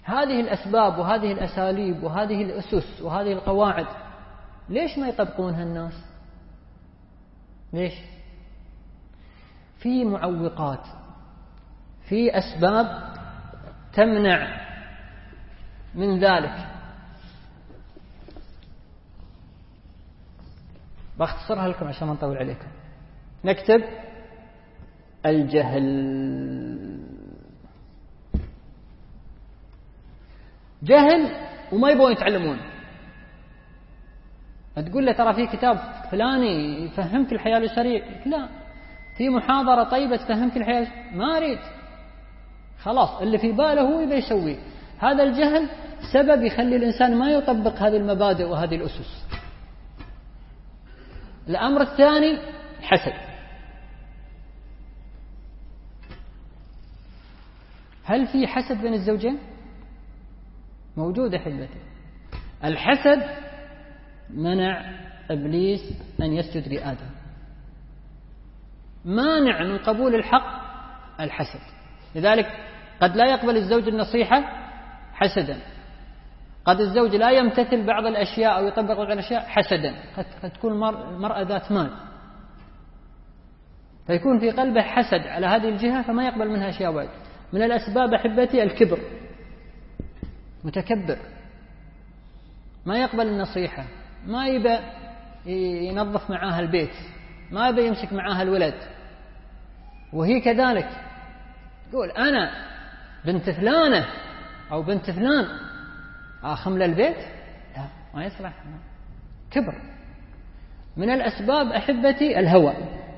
هذه الأسباب وهذه الأساليب وهذه الأسس وهذه القواعد ليش ما يطبقونها الناس؟ ليش؟ في معوقات، في أسباب تمنع من ذلك. بختصرها لكم عشان ما نطول عليكم. نكتب الجهل. جهل وما يبغون يتعلمون. تقول له ترى في كتاب فلاني يفهمك الحياة الأسرية، لا، في محاضرة طيبة تفهمك الحياة، ما أريد، خلاص اللي في باله هو يبي يسويه. هذا الجهل سبب يخلي الإنسان ما يطبق هذه المبادئ وهذه الأسس. الأمر الثاني حسد. هل في حسد بين الزوجين؟ موجود أحبتي. الحسد منع إبليس أن يسجد لآدم. مانع من قبول الحق الحسد. لذلك قد لا يقبل الزوج النصيحة حسدا، قد الزوج لا يمتثل بعض الأشياء أو يطبق بعض الأشياء حسدا، قد تكون المرأة ذات مال فيكون في قلبه حسد على هذه الجهة فما يقبل منها أشياء واحد. من الأسباب أحبتي الكبر، متكبر ما يقبل النصيحة، ما يبى ينظف معاها البيت، ما يبى يمسك معاها الولد، وهي كذلك تقول أنا بنت فلانة أو بنت فلان أخمل البيت، لا ما يصلح، كبر. من الأسباب أحبتي الهوى.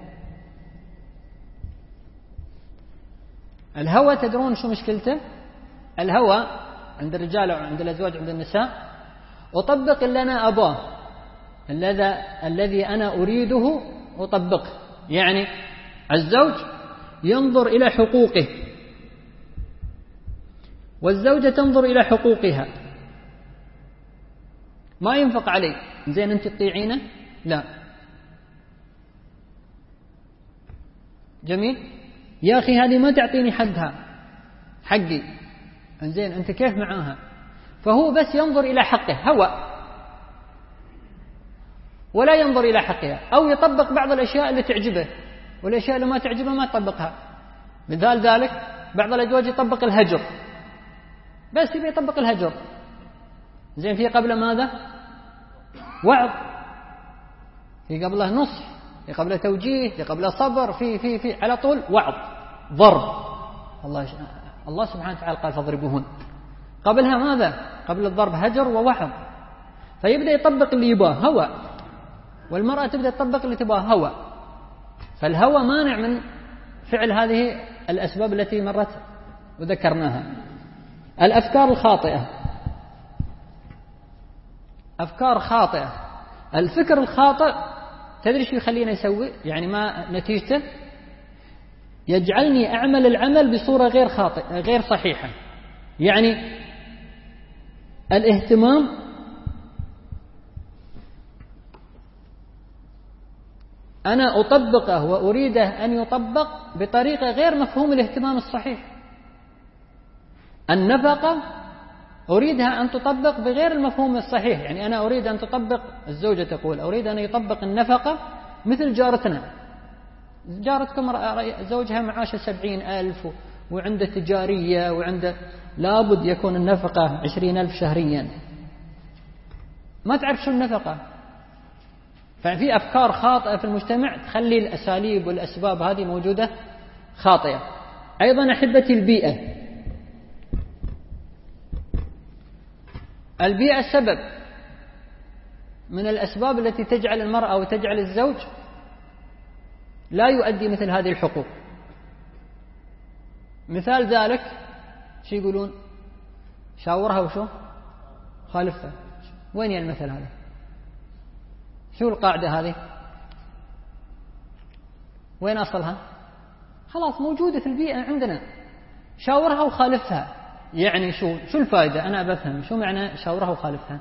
الهوى تدرون شو مشكلته؟ الهوى عند الرجال وعند الأزواج وعند النساء، أطبق اللي أنا أباه، الذي أنا أريده أطبقه. يعني الزوج ينظر إلى حقوقه والزوجة تنظر إلى حقوقها. ما ينفق علي، زين أنت تطيعينه؟ لا. جميل، يا أخي هذه ما تعطيني حقي، زين أنت كيف معاها؟ فهو بس ينظر إلى حقه، هوى، ولا ينظر إلى حقها، أو يطبق بعض الأشياء اللي تعجبه والأشياء اللي ما تعجبه ما يطبقها. مثال ذلك بعض الأزواج يطبق الهجر، بس يبي يطبق الهجر، زين في قبله ماذا؟ وعظ، في قبله نصح، في قبله توجيه، في قبله صبر، في على طول وعظ، ضرب. الله سبحانه وتعالى قال فاضربوهن. قبلها ماذا؟ قبل الضرب هجر ووعظ. فيبدأ يطبق اللي يباه، هوى، والمرأة تبدأ تطبق اللي تباه، هوى. فالهوى مانع من فعل هذه الأسباب التي مرت وذكرناها. الأفكار الخاطئة. أفكار خاطئة. الفكر الخاطئ تدري شو يخلينا يسوي؟ يعني ما نتيجته يجعلني أعمل العمل بصورة غير صحيحة. يعني الاهتمام أنا أطبقه وأريده أن يطبق بطريقة غير مفهوم الاهتمام الصحيح. النفقة أريدها أن تطبق بغير المفهوم الصحيح. يعني أنا أريد أن تطبق، الزوجة تقول أريد أن يطبق النفقة مثل جارتنا. جارتكم زوجها معاشه 70,000 وعنده تجارية وعنده، لابد يكون النفقة 20,000 شهريا. ما تعرف شو النفقة. ففي أفكار خاطئة في المجتمع تخلي الأساليب والأسباب هذه موجودة خاطئة. أيضا أحبتي البيئة. البيئة سبب من الأسباب التي تجعل المرأة وتجعل الزوج لا يؤدي مثل هذه الحقوق. مثال ذلك شو يقولون؟ شاورها وشو؟ خالفها. وين يا المثل هذا؟ شو القاعدة هذه؟ وين أصلها؟ خلاص موجودة في البيئة عندنا. شاورها وخالفها، يعني شو الفائدة؟ أنا بفهم شو معنى شاورها وخالفها.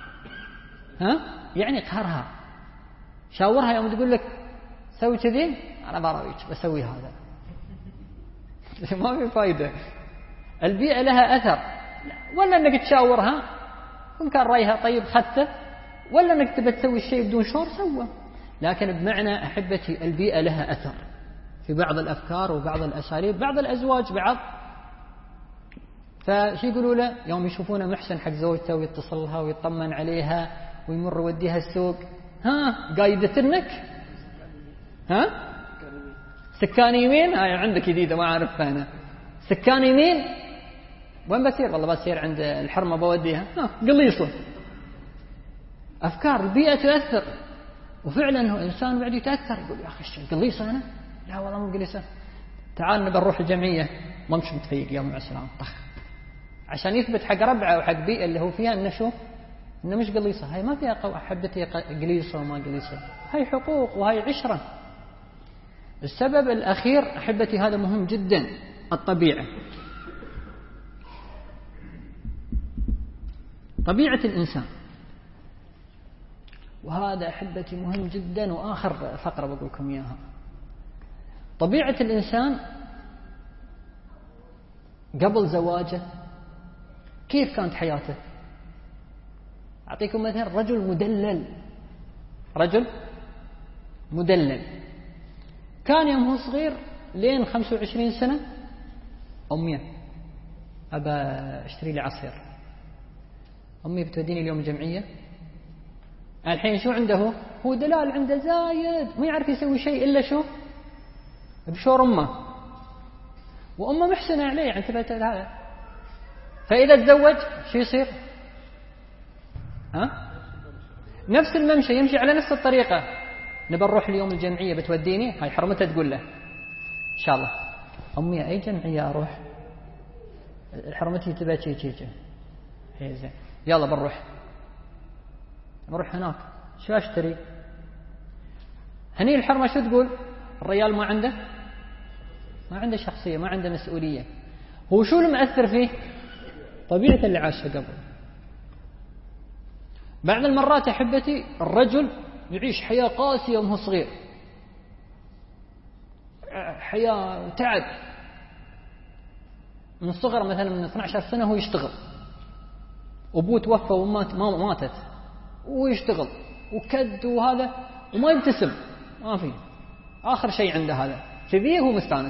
يعني قهرها. شاورها يوم تقول لك سوي كذي، أنا براويك بسوي هذا. ما في فائدة. البيئة لها أثر، ولا أنك تشاورها وإن كان رأيها طيب خدته، ولا أنك تبى تسوي الشيء بدون شور سوى. لكن بمعنى أحبتي البيئة لها أثر في بعض الأفكار وبعض الأساليب. بعض الأزواج بعض فشي يقولوا له يوم يشوفونه محسن حق زوجته ويتصلها ويطمن عليها ويمر وديها السوق، ها قايدتنك، ها سكان يمين، هاي عندك جديدة ما أعرفها أنا، سكان يمين وين بسير؟ والله بسير عند الحرمة بوديها، ها قليصة. أفكار البيئة تؤثر، وفعلا هو إنسان بعد يتأثر يقول يا أخي قليصة أنا؟ لا والله مو قليصة، تعال نبى نروح الجمعية، ما مش متفيق يوم مع السلامة طخ، عشان يثبت حق ربعه وحق بيئة اللي هو فيها إنه شو، إنه مش قليصة. هاي ما فيها أحبتي قليصة وما قليصة، هاي حقوق وهاي عشرة. السبب الأخير أحبتي هذا مهم جدا، الطبيعة. طبيعة الإنسان، وهذا أحبتي مهم جدا، وآخر فقرة بقول لكم إياها. طبيعة الإنسان قبل زواجه كيف كانت حياته؟ أعطيكم مثلا رجل مدلل، رجل مدلل كان يوم هو صغير لين 25 سنة أمي أبى أشتري لي عصير، أمي بتوديني اليوم الجمعية. الحين شو عنده؟ هو دلال، عنده زايد، ما يعرف يسوي شيء إلا شو بشور أمه، وأمه محسنة عليه يعني تبت هذا. فإذا تزوج شو يصير؟ ها؟ نفس الممشى، يمشي على نفس الطريقة. نبى نروح اليوم الجمعية بتوديني، هاي حرمتها تقول له إن شاء الله أمي أي جمعية أروح؟ حرمتي تبى شي زين، يلا بنروح هناك. شو أشتري؟ هني الحرمة شو تقول؟ الرجال ما عنده شخصية، ما عنده مسؤولية. هو شو المؤثر فيه؟ طبيعة اللي عاشها قبل. بعض المرات أحبتي الرجل يعيش حياة قاسية وهو صغير، حياة تعب من الصغر، مثلا من 12 سنة هو يشتغل، أبوه توفى وماتت ويشتغل وكد وهذا وما يبتسم، ما في آخر شيء عنده هذا، كذي هو مستانس،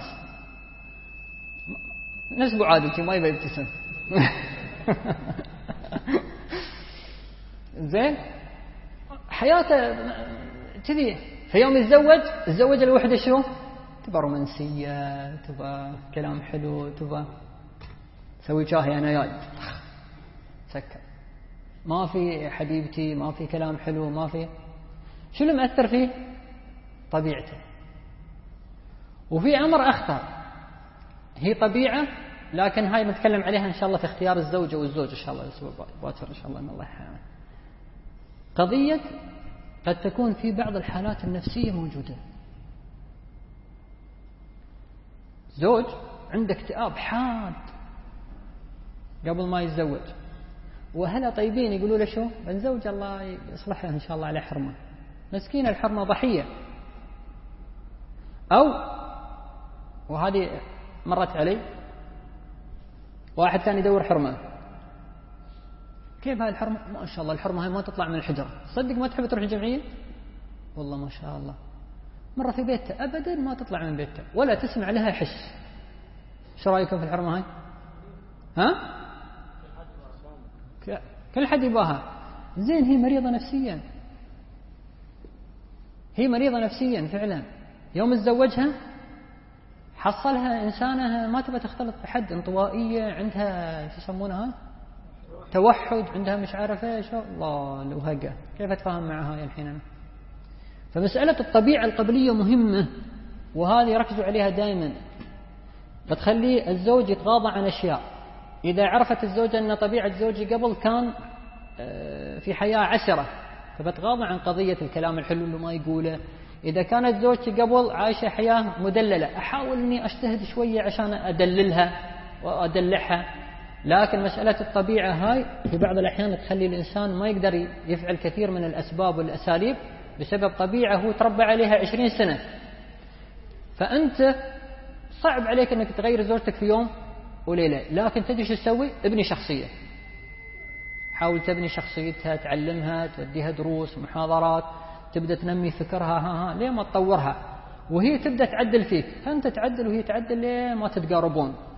نفس أبو عادل ما يبي يبتسم. زين حياته كذي. في يوم الزوج الوحدة شو تبى؟ رومانسية، تبى كلام حلو، تبى سوي شاهي أنا ياي سكر، ما في حبيبتي، ما في كلام حلو، ما في. شو اللي مأثر فيه؟ طبيعته. وفي أمر أخطر، هي طبيعة لكن هاي نتكلم عليها إن شاء الله في اختيار الزوجة والزوج إن شاء الله الأسبوع باكر إن شاء الله، إن الله يحفظنا. قضية قد تكون في بعض الحالات النفسية موجودة. زوج عنده اكتئاب حاد قبل ما يتزوج، وأهله طيبين يقولوا له شو بنزوج الله يصلحها إن شاء الله على حرمة، مسكين الحرمة ضحية. أو وهذه مرت علي واحد ثاني يدور حرمة، كيف هاي الحرمة؟ ما شاء الله الحرمة هاي ما تطلع من الحجرة، صدق ما تحب تروح الجمعية؟ والله ما شاء الله مرة في بيته أبدا ما تطلع من بيته ولا تسمع لها حس. شو رأيكم في الحرمة هاي؟ ها؟ كل حد يباها. زين هي مريضة نفسيا، هي مريضة نفسيا فعلا. يوم تزوجها حصلها إنسانة ما تبى تختلط بحد، انطوائية، عندها شو يسمونها توحد، عندها مش عارفة ايش، الله الوهقة، كيف أتفاهم معها الحين أنا؟ فمسألة الطبيعة القبلية مهمة، وهذه ركزوا عليها دائما، بتخلي الزوج يتغاضى عن أشياء. إذا عرفت الزوجة أن طبيعة زوجي قبل كان في حياة عسرة، فبتغاضى عن قضية الكلام الحلو اللي ما يقوله. إذا كانت زوجتي قبل عايشة حياة مدللة، أحاول أني أجتهد شوية عشان أدللها وأدلعها. لكن مسألة الطبيعة هاي في بعض الأحيان تخلي الإنسان ما يقدر يفعل كثير من الأسباب والأساليب بسبب طبيعة هو تربى عليها 20 سنة. فأنت صعب عليك أنك تغير زوجتك في يوم وليلة، لكن تدري شو تسوي؟ ابني شخصية. حاول تبني شخصيتها، تعلمها، توديها دروس، محاضرات، تبدأ تنمي فكرها، ليه ما تطورها، وهي تبدأ تعدل فيك، فأنت تعدل وهي تعدل، ليه ما تتقاربون.